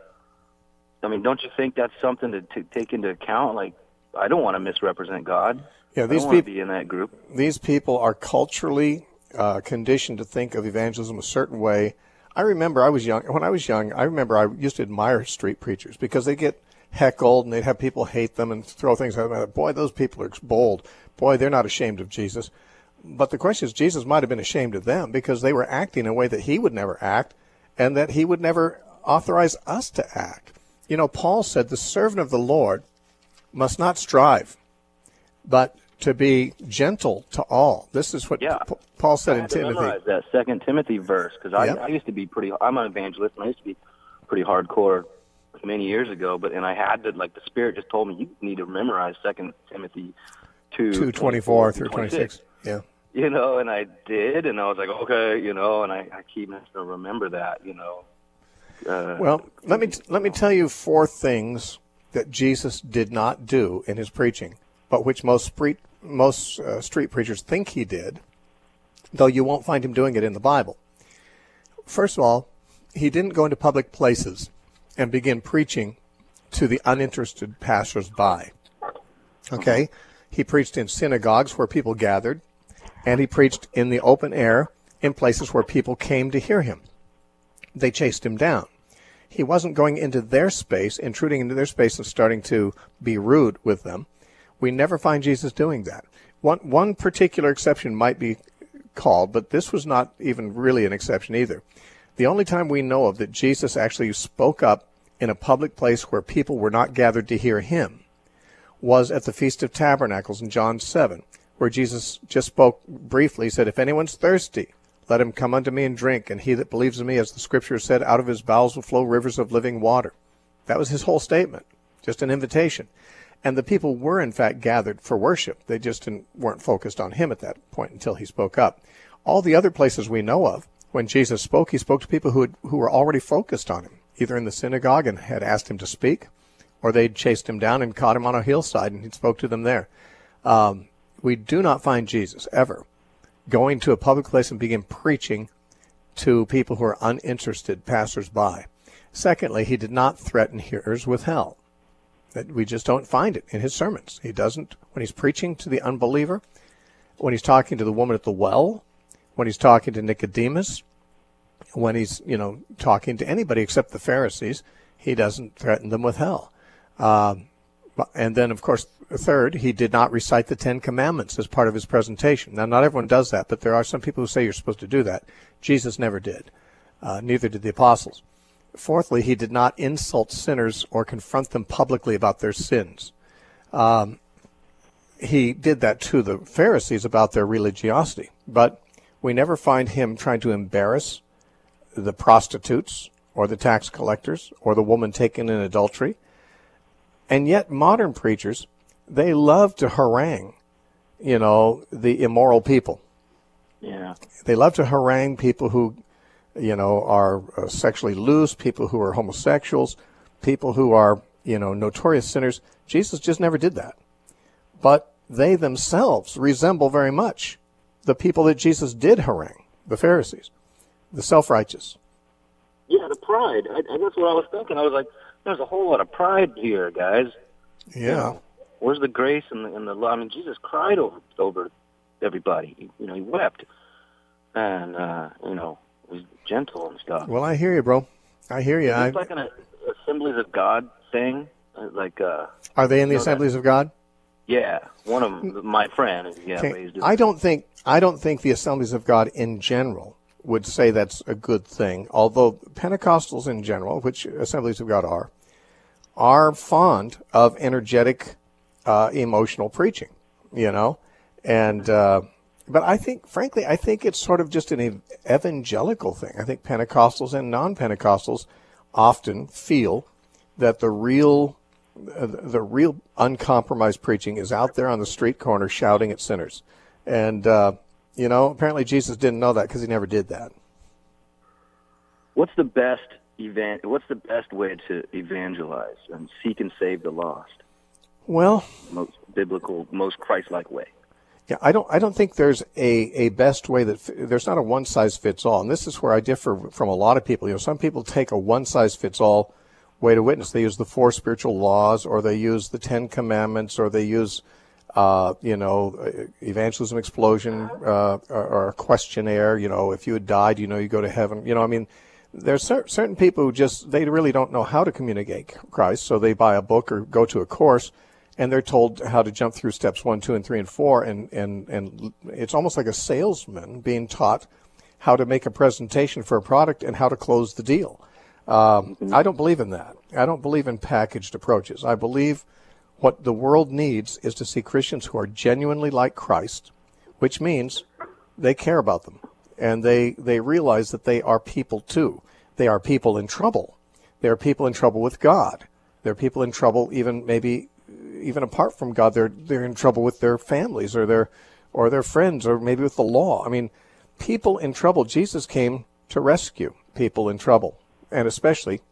I mean, don't you think that's something to, to take into account? Like, I don't want to misrepresent God.
Yeah, these
I don't want
people
to be in that group.
These people are culturally uh, conditioned to think of evangelism a certain way. I remember I was young. When I was young, I remember I used to admire street preachers because they get heckled and they'd have people hate them and throw things at them. Boy, those people are bold. Boy, they're not ashamed of Jesus. But the question is, Jesus might have been ashamed of them because they were acting in a way that he would never act and that he would never authorize us to act. You know, Paul said the servant of the Lord must not strive, but to be gentle to all. This is what
yeah.
P- Paul said
I
in
had to
Timothy.
memorize that Second Timothy verse because I,
yep.
I used to be pretty. I'm an evangelist, and I used to be pretty hardcore many years ago. But and I had to, like, the Spirit just told me you need to memorize Second Timothy two
two twenty-four through twenty-six. Yeah.
You know, and I did, and I was like, okay, you know, and I, I keep having to remember that, you know. Uh,
well, let me t- let me tell you four things that Jesus did not do in his preaching, but which most street most uh, street preachers think he did, though you won't find him doing it in the Bible. First of all, he didn't go into public places and begin preaching to the uninterested passers-by. Okay? He preached in synagogues where people gathered, and he preached in the open air in places where people came to hear him. They chased him down. He wasn't going into their space, intruding into their space and starting to be rude with them. We never find Jesus doing that. One, one particular exception might be called, but this was not even really an exception either. The only time we know of that Jesus actually spoke up in a public place where people were not gathered to hear him was at the Feast of Tabernacles in John seven. Where Jesus just spoke briefly. He said, if anyone's thirsty, let him come unto me and drink. And he that believes in me, as the scripture said, out of his bowels will flow rivers of living water. That was his whole statement, just an invitation. And the people were, in fact, gathered for worship. They just didn't, weren't focused on him at that point until he spoke up. All the other places we know of, when Jesus spoke, he spoke to people who, had, who were already focused on him, either in the synagogue and had asked him to speak, or they'd chased him down and caught him on a hillside and he spoke to them there. Um, We do not find Jesus ever going to a public place and begin preaching to people who are uninterested passers-by. Secondly, he did not threaten hearers with hell. That we just don't find it in his sermons. He doesn't, when he's preaching to the unbeliever, when he's talking to the woman at the well, when he's talking to Nicodemus, when he's, you know, talking to anybody except the Pharisees, he doesn't threaten them with hell. Um, and then, of course, third, he did not recite the Ten Commandments as part of his presentation. Now, not everyone does that, but there are some people who say you're supposed to do that. Jesus never did. Uh, neither did the apostles. Fourthly, he did not insult sinners or confront them publicly about their sins. Um, he did that to the Pharisees about their religiosity, but we never find him trying to embarrass the prostitutes or the tax collectors or the woman taken in adultery. And yet modern preachers, they love to harangue, you know, the immoral people.
Yeah.
They love to harangue people who, you know, are uh, sexually loose, people who are homosexuals, people who are, you know, notorious sinners. Jesus just never did that. But they themselves resemble very much the people that Jesus did harangue, the Pharisees, the self-righteous.
Yeah, the pride. I, I, that's what I was thinking. I was like, there's a whole lot of pride here, guys.
Yeah.
You know, where's the grace and the, and the love? I mean, Jesus cried over over everybody. He, you know, he wept. And, uh, you know, he was gentle and stuff.
Well, I hear you, bro. I hear you.
It's
I...
like an Assemblies of God thing. Like, uh,
Are they in the
you know
Assemblies
that?
of God?
Yeah, one of them, my friend. Yeah,
Okay.
he's doing
I don't think I don't think the Assemblies of God in general would say that's a good thing. Although Pentecostals in general, which Assemblies of God are, are fond of energetic, uh, emotional preaching. You know, and uh, but I think, frankly, I think it's sort of just an evangelical thing. I think Pentecostals and non-Pentecostals often feel that the real uh, the real uncompromised preaching is out there on the street corner shouting at sinners. And, uh, you know, apparently Jesus didn't know that because he never did that.
What's the best evan- What's the best way to evangelize and seek and save the lost?
Well,
Most biblical, most Christ-like way.
yeah, I don't I don't think there's a, a best way that f- there's not a one size fits all. And this is where I differ from a lot of people. You know, some people take a one size fits all way to witness. They use the four spiritual laws, or they use the Ten Commandments, or they use, uh, you know, evangelism explosion, uh, or, or a questionnaire. You know, if you had died, you know, you go to heaven. You know, I mean, there's cer- certain people who just, they really don't know how to communicate Christ, so they buy a book or go to a course, and they're told how to jump through steps one, two, and three, and four, and, and, and it's almost like a salesman being taught how to make a presentation for a product and how to close the deal. Um, I don't believe in that. I don't believe in packaged approaches. I believe what the world needs is to see Christians who are genuinely like Christ, which means they care about them, and they, they realize that they are people too. They are people in trouble. They are people in trouble with God. They're people in trouble even maybe even apart from God. They're they're in trouble with their families or their or their friends or maybe with the law. I mean, people in trouble. Jesus came to rescue people in trouble, and especially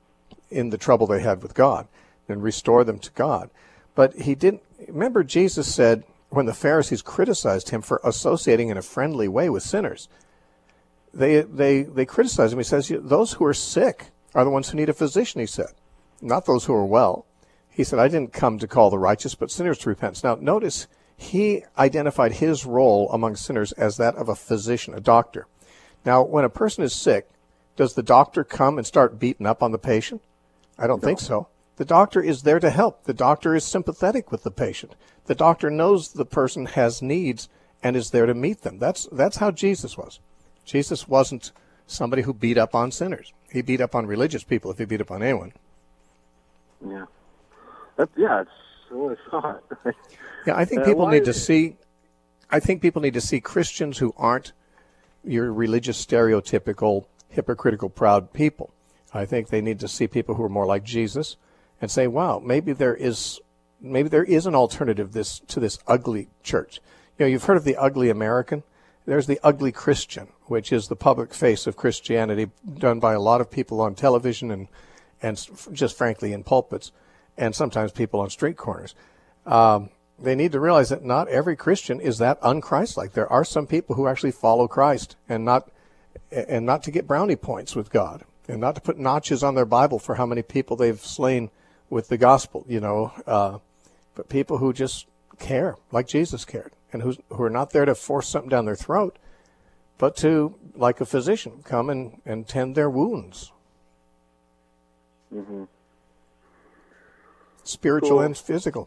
in the trouble they had with God, and restore them to God. But he didn't. Remember, Jesus said when the Pharisees criticized him for associating in a friendly way with sinners, they they they criticized him. He says, those who are sick are the ones who need a physician, he said, not those who are well. He said, I didn't come to call the righteous, but sinners to repentance. Now, notice he identified his role among sinners as that of a physician, a doctor. Now, when a person is sick, does the doctor come and start beating up on the patient? I don't no. think so. The doctor is there to help. The doctor is sympathetic with the patient. The doctor knows the person has needs and is there to meet them. That's that's how Jesus was. Jesus wasn't somebody who beat up on sinners. He beat up on religious people if he beat up on anyone.
Yeah. That's, yeah, it's really thought.
Yeah, I think
uh,
people need
is...
to see, I think people need to see Christians who aren't your religious, stereotypical, hypocritical, proud people. I think they need to see people who are more like Jesus and say, wow, maybe there is maybe there is an alternative this to this ugly church. You know, you've heard of the ugly American. There's the ugly Christian, which is the public face of Christianity done by a lot of people on television and, and just frankly in pulpits, and sometimes people on street corners. Um, they need to realize that not every Christian is that un-Christ-like. There are some people who actually follow Christ, and not and not to get brownie points with God, and not to put notches on their Bible for how many people they've slain with the gospel, you know, uh, but people who just care, like Jesus cared, and who's, who are not there to force something down their throat, but to, like a physician, come and, and tend their wounds.
Mm-hmm.
Spiritual
Cool.
and physical.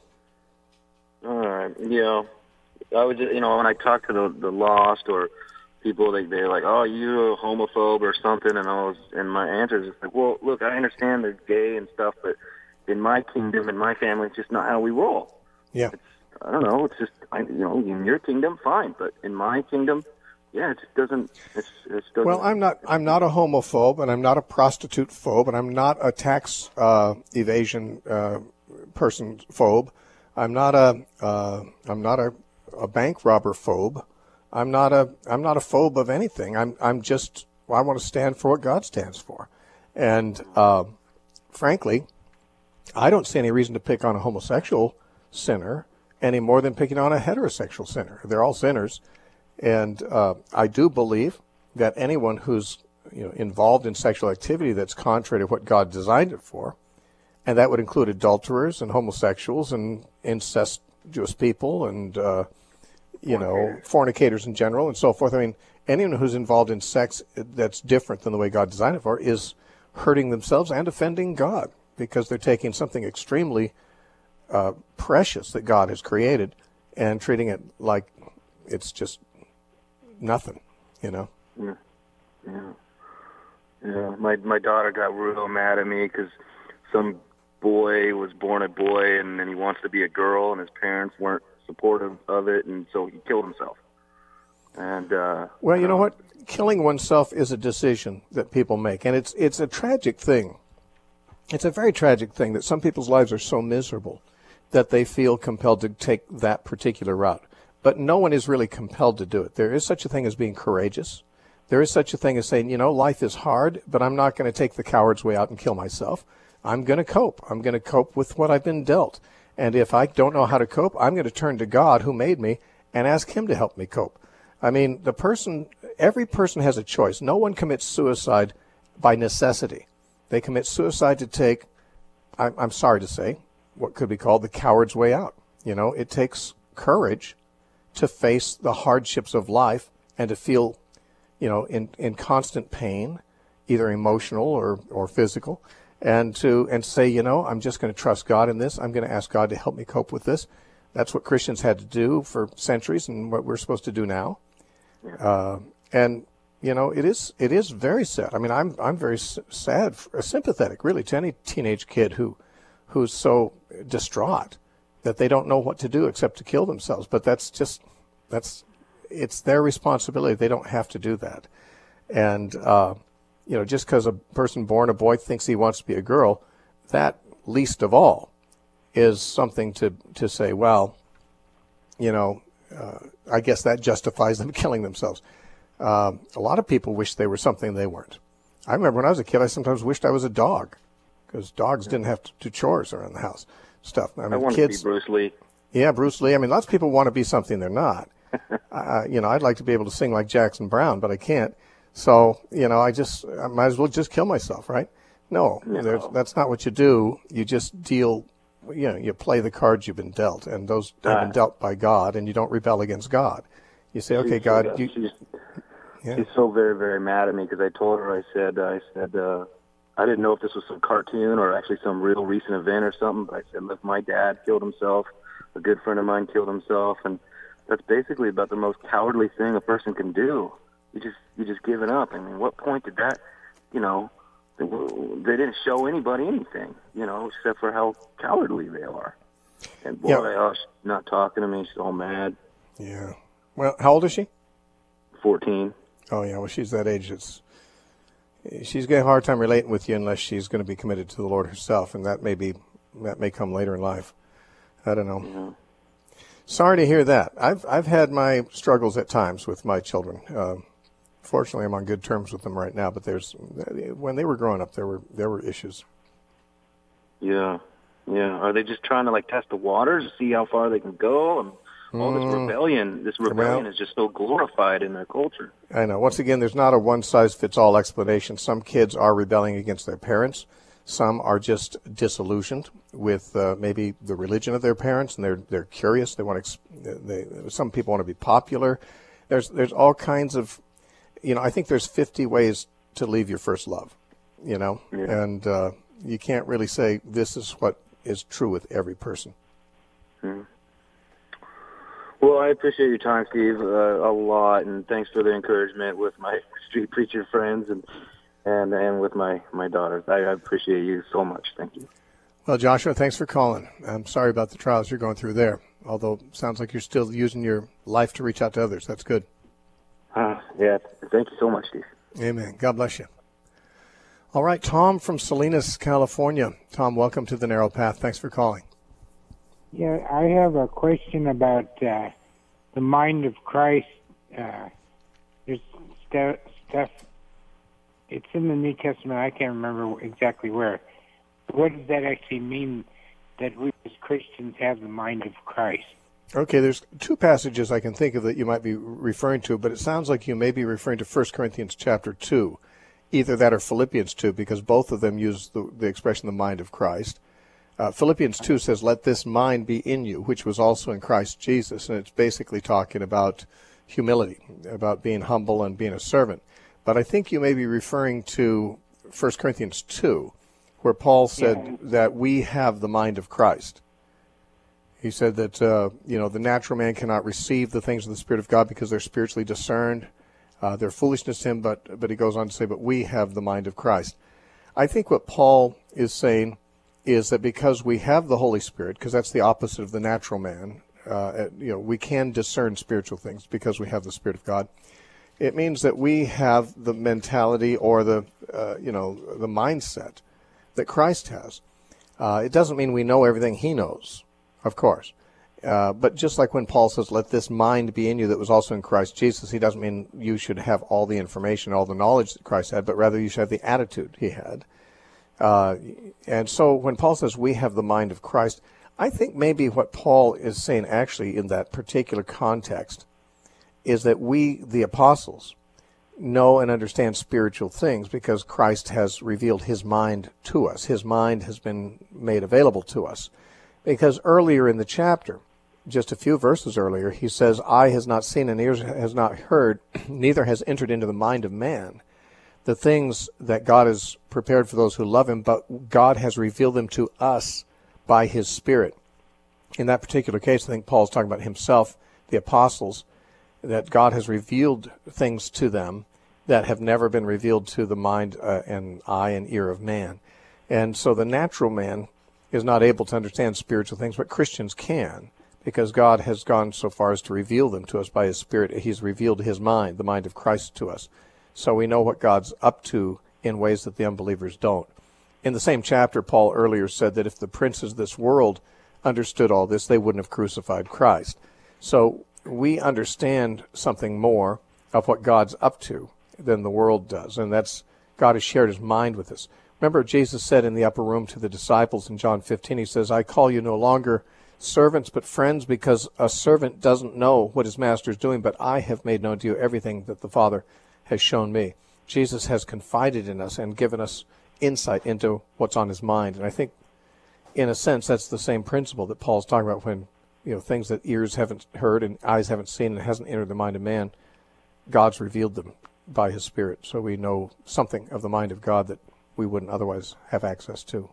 All right. Yeah. I would just, you know, when I talk to the, the lost or people, they, they're like, oh, you're a homophobe or something, and I was, and my answer is just like, well, look, I understand they're gay and stuff, but in my kingdom, in my family, it's just not how we roll.
Yeah.
It's, I don't know. It's just, I, you know, in your kingdom, fine, but in my kingdom, yeah, it just doesn't. It's, it doesn't.
Well, I'm not. I'm not a homophobe, and I'm not a prostitute phobe, and I'm not a tax uh, evasion uh, person phobe. I'm not a. Uh, I'm not a, a bank robber phobe. I'm not a. I'm not a phobe of anything. I'm. I'm just. Well, I want to stand for what God stands for, and uh, frankly, I don't see any reason to pick on a homosexual sinner any more than picking on a heterosexual sinner. They're all sinners. And uh, I do believe that anyone who's you know, involved in sexual activity that's contrary to what God designed it for, and that would include adulterers and homosexuals and incestuous people and, uh, you know, fornicators in general and so forth. I mean, anyone who's involved in sex that's different than the way God designed it for is hurting themselves and offending God, because they're taking something extremely uh, precious that God has created and treating it like it's just nothing, you know.
Yeah, yeah, yeah. My my daughter got real mad at me because some boy was born a boy and then he wants to be a girl, and his parents weren't supportive of it, and so he killed himself. And uh,
well, you know what? Killing oneself is a decision that people make, and it's it's a tragic thing. It's a very tragic thing that some people's lives are so miserable that they feel compelled to take that particular route. But no one is really compelled to do it. There is such a thing as being courageous. There is such a thing as saying, you know, life is hard, but I'm not going to take the coward's way out and kill myself. I'm going to cope. I'm going to cope with what I've been dealt. And if I don't know how to cope, I'm going to turn to God who made me and ask him to help me cope. I mean, the person, every person has a choice. No one commits suicide by necessity. They commit suicide to take, I'm, I'm sorry to say, what could be called the coward's way out. You know, it takes courage to face the hardships of life and to feel, you know, in, in constant pain, either emotional or, or physical, and to and say, you know, I'm just going to trust God in this. I'm going to ask God to help me cope with this. That's what Christians had to do for centuries and what we're supposed to do now. Uh, and, you know, it is it is very sad. I mean, I'm I'm very s- sad, sympathetic, really, to any teenage kid who who's so distraught that they don't know what to do except to kill themselves. But that's just, that's, it's their responsibility. They don't have to do that. And, uh, you know, just because a person born a boy thinks he wants to be a girl, that, least of all, is something to, to say, well, you know, uh, I guess that justifies them killing themselves. Uh, a lot of people wish they were something they weren't. I remember when I was a kid, I sometimes wished I was a dog, because dogs didn't have to do chores around the house. Stuff. I mean,
I want
kids,
to be Bruce Lee.
Yeah, Bruce Lee. I mean, lots of people want to be something they're not. uh, you know, I'd like to be able to sing like Jackson Browne, but I can't. So, you know, I just, I might as well just kill myself, right? No,
No.
that's not what you do. You just deal, you know, you play the cards you've been dealt, and those have been
Ah.
dealt by God, and you don't rebel against God. You say, okay,
She's-
God,
yeah,
you,
she's,
yeah.
she's so very, very mad at me because I told her, I said, I said, uh, I didn't know if this was some cartoon or actually some real recent event or something, but I said, look, my dad killed himself. A good friend of mine killed himself, and that's basically about the most cowardly thing a person can do. You just, you just give it up. I mean, what point did that, you know, they, they didn't show anybody anything, you know, except for how cowardly they are. And boy,
Yeah.
oh, she's not talking to me. She's all mad.
Yeah. Well, how old is she?
fourteen.
Oh, yeah. Well, she's that age. It's she's going to have a hard time relating with you unless she's going to be committed to the Lord herself, and that may be that may come later in life. I don't know.
Yeah.
Sorry to hear that. I've I've had my struggles at times with my children. Uh, fortunately, I'm on good terms with them right now. But there's when they were growing up, there were there were issues.
Yeah, yeah. Are they just trying to like test the waters, see how far they can go, and all this
Mm.
rebellion? This rebellion
Well-
is just so glorified in their culture.
I know. Once again, there's not a one-size-fits-all explanation. Some kids are rebelling against their parents. Some are just disillusioned with uh, maybe the religion of their parents, and they're they're curious. They want to. They, some people want to be popular. There's there's all kinds of, you know. I think there's fifty ways to leave your first love, you know, yeah. and uh, you can't really say this is what is true with every person.
Hmm. Well, I appreciate your time, Steve, uh, a lot, and thanks for the encouragement with my street preacher friends and and and with my my daughters. I, I appreciate you so much. Thank you.
Well, Joshua, thanks for calling. I'm sorry about the trials you're going through there, although it sounds like you're still using your life to reach out to others. That's good.
Uh, yeah, thank you so much, Steve.
Amen. God bless you. All right, Tom from Salinas, California. Tom, welcome to The Narrow Path. Thanks for calling.
Yeah, I have a question about uh, the mind of Christ. Uh, there's st- stuff, it's in the New Testament. I can't remember exactly where. What does that actually mean, that we as Christians have the mind of Christ?
Okay, there's two passages I can think of that you might be referring to, but it sounds like you may be referring to First Corinthians chapter two. Either that or Philippians two, because both of them use the, the expression the mind of Christ. Uh, Philippians two says, let this mind be in you, which was also in Christ Jesus. And it's basically talking about humility, about being humble and being a servant. But I think you may be referring to First Corinthians two, where Paul said yeah. that we have the mind of Christ. He said that, uh, you know, the natural man cannot receive the things of the Spirit of God because they're spiritually discerned. Uh, they're foolishness to him, but, but he goes on to say, but we have the mind of Christ. I think what Paul is saying is that because we have the Holy Spirit, because that's the opposite of the natural man, uh, you know, we can discern spiritual things because we have the Spirit of God. It means that we have the mentality or the, uh, you know, the mindset that Christ has. Uh, it doesn't mean we know everything he knows, of course. Uh, but just like when Paul says, let this mind be in you that was also in Christ Jesus, he doesn't mean you should have all the information, all the knowledge that Christ had, but rather you should have the attitude he had. Uh, and so when Paul says we have the mind of Christ, I think maybe what Paul is saying actually in that particular context is that we, the apostles, know and understand spiritual things because Christ has revealed his mind to us. His mind has been made available to us. Because earlier in the chapter, just a few verses earlier, he says, eye has not seen and ears has not heard, neither has entered into the mind of man the things that God has prepared for those who love him, but God has revealed them to us by his Spirit. In that particular case, I think Paul's talking about himself, the apostles, that God has revealed things to them that have never been revealed to the mind uh, and eye and ear of man. And so the natural man is not able to understand spiritual things, but Christians can, because God has gone so far as to reveal them to us by his Spirit. He's revealed his mind, the mind of Christ, to us. So we know what God's up to in ways that the unbelievers don't. In the same chapter, Paul earlier said that if the princes of this world understood all this, they wouldn't have crucified Christ. So we understand something more of what God's up to than the world does, and that's God has shared his mind with us. Remember, Jesus said in the upper room to the disciples in John fifteen, he says, I call you no longer servants but friends, because a servant doesn't know what his master is doing, but I have made known to you everything that the Father has shown me. Jesus has confided in us and given us insight into what's on his mind. And I think, in a sense, that's the same principle that Paul's talking about when, you know, things that ears haven't heard and eyes haven't seen and hasn't entered the mind of man, God's revealed them by his Spirit. So we know something of the mind of God that we wouldn't otherwise have access to.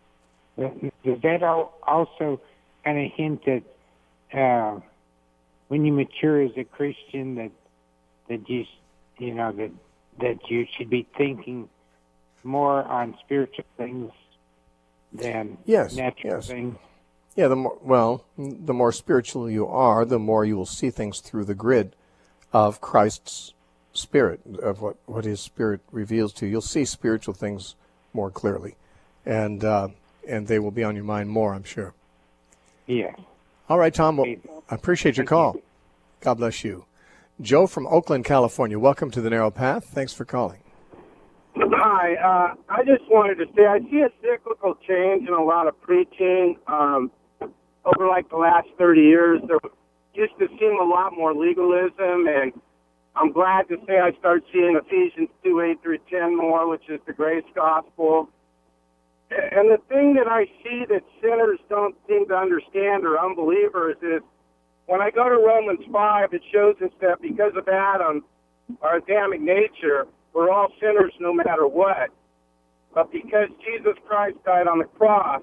Does that also kind of hint that uh, when you mature as a Christian, that that you you know that that you should be thinking more on spiritual things than
yes,
natural
yes.
things?
Yeah, the more, well, the more spiritual you are, the more you will see things through the grid of Christ's Spirit, of what, what his Spirit reveals to you. You'll see spiritual things more clearly, and uh, and they will be on your mind more, I'm sure.
Yeah.
All right, Tom. Well, I appreciate your call. God bless you. Joe from Oakland, California. Welcome to The Narrow Path. Thanks for calling.
Hi. Uh, I just wanted to say I see a cyclical change in a lot of preaching. Um, over like the last thirty years, there used to seem a lot more legalism, and I'm glad to say I start seeing Ephesians two, eight through ten more, which is the grace gospel. And the thing that I see that sinners don't seem to understand, or unbelievers, is when I go to Romans five, it shows us that because of Adam, our Adamic nature, we're all sinners no matter what. But because Jesus Christ died on the cross,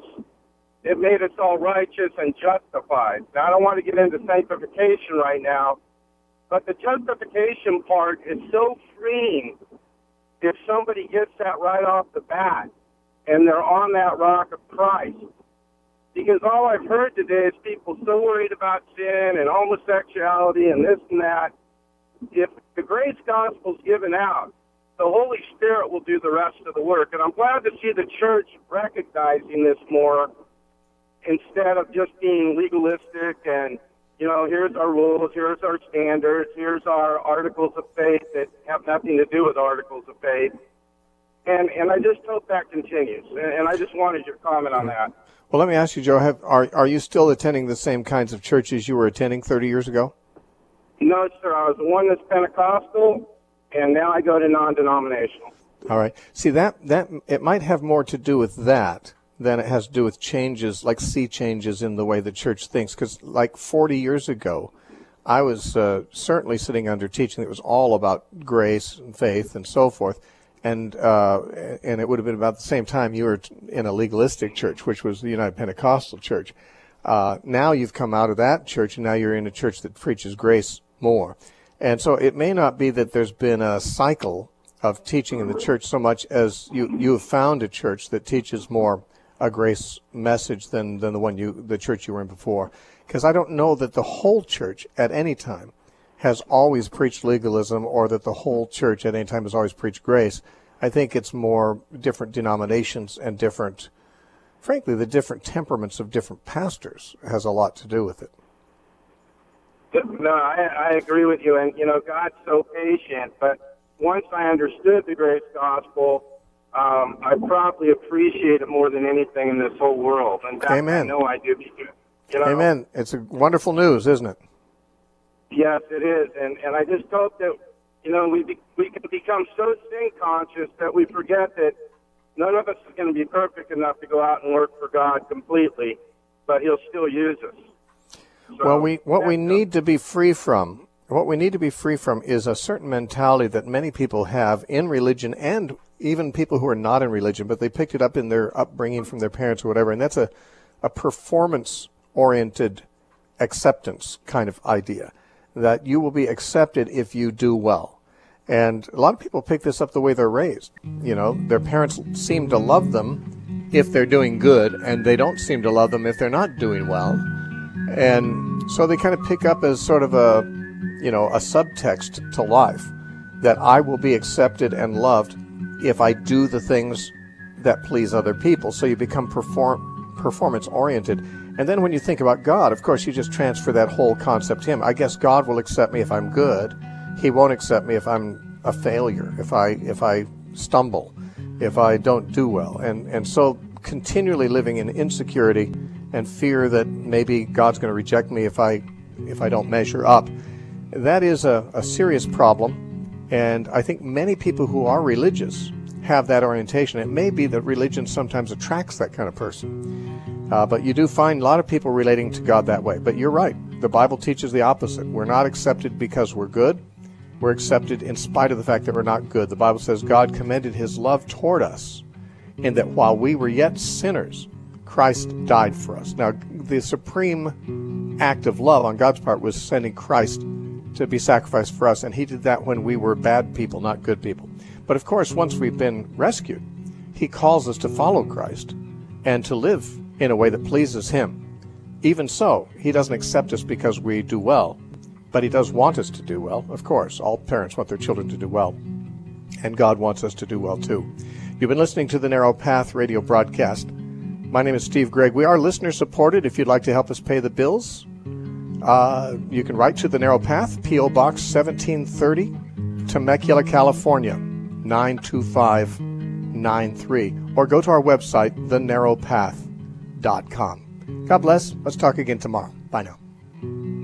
it made us all righteous and justified. Now, I don't want to get into sanctification right now, but the justification part is so freeing if somebody gets that right off the bat and they're on that rock of Christ. Because all I've heard today is people so worried about sin and homosexuality and this and that. If the grace gospel's given out, the Holy Spirit will do the rest of the work. And I'm glad to see the church recognizing this more instead of just being legalistic and, you know, here's our rules, here's our standards, here's our articles of faith that have nothing to do with articles of faith. And and I just hope that continues. And, and I just wanted your comment on that.
Well, let me ask you, Joe, have, are, are you still attending the same kinds of churches you were attending thirty years ago?
No, sir. I was one that's Pentecostal, and now I go to non-denominational.
All right. See, that, that it might have more to do with that than it has to do with changes, like sea changes in the way the church thinks. Because like forty years ago, I was uh, certainly sitting under teaching that was all about grace and faith and so forth. And uh, and it would have been about the same time you were in a legalistic church, which was the United Pentecostal Church. Uh, now you've come out of that church, and now you're in a church that preaches grace more. And so it may not be that there's been a cycle of teaching in the church so much as you, you have found a church that teaches more a grace message than, than the one you the church you were in before. Because I don't know that the whole church at any time has always preached legalism, or that the whole church at any time has always preached grace. I think it's more different denominations and different, frankly, the different temperaments of different pastors has a lot to do with it.
No, I, I agree with you. And, you know, God's so patient. But once I understood the grace gospel, um, I probably appreciate it more than anything in this whole world. And that,
Amen.
I know I do. You know,
Amen. It's a wonderful news, isn't it?
Yes, it is, and and I just hope that, you know, we be, we can become so sin conscious that we forget that none of us is going to be perfect enough to go out and work for God completely, but He'll still use us. So,
well, we what we need to be free from, what we need to be free from, is a certain mentality that many people have in religion, and even people who are not in religion, but they picked it up in their upbringing from their parents or whatever, and that's a a performance-oriented acceptance kind of idea, that you will be accepted if you do well. And a lot of people pick this up the way they're raised. You know, their parents seem to love them if they're doing good, and they don't seem to love them if they're not doing well. And so they kind of pick up as sort of a, you know, a subtext to life, that I will be accepted and loved if I do the things that please other people. So you become perform performance-oriented. And then when you think about God, of course, you just transfer that whole concept to Him. I guess God will accept me if I'm good. He won't accept me if I'm a failure, if I if I stumble, if I don't do well. And and so continually living in insecurity and fear that maybe God's going to reject me if I if I don't measure up. That is a, a serious problem. And I think many people who are religious have that orientation. It may be that religion sometimes attracts that kind of person. Uh, but you do find a lot of people relating to God that way. But you're right. The Bible teaches the opposite. We're not accepted because we're good. We're accepted in spite of the fact that we're not good. The Bible says God commended His love toward us, in that while we were yet sinners, Christ died for us. Now, the supreme act of love on God's part was sending Christ to be sacrificed for us, and He did that when we were bad people, not good people. But of course, once we've been rescued, He calls us to follow Christ and to live in a way that pleases Him. Even so, He doesn't accept us because we do well, but He does want us to do well. Of course, all parents want their children to do well, and God wants us to do well too. You've been listening to the Narrow Path radio broadcast. My name is Steve Gregg. We are listener-supported. If you'd like to help us pay the bills, uh, you can write to the Narrow Path, P O Box seventeen thirty, Temecula, California, nine two five nine three, or go to our website, the narrow path dot com. God bless. Let's talk again tomorrow. Bye now.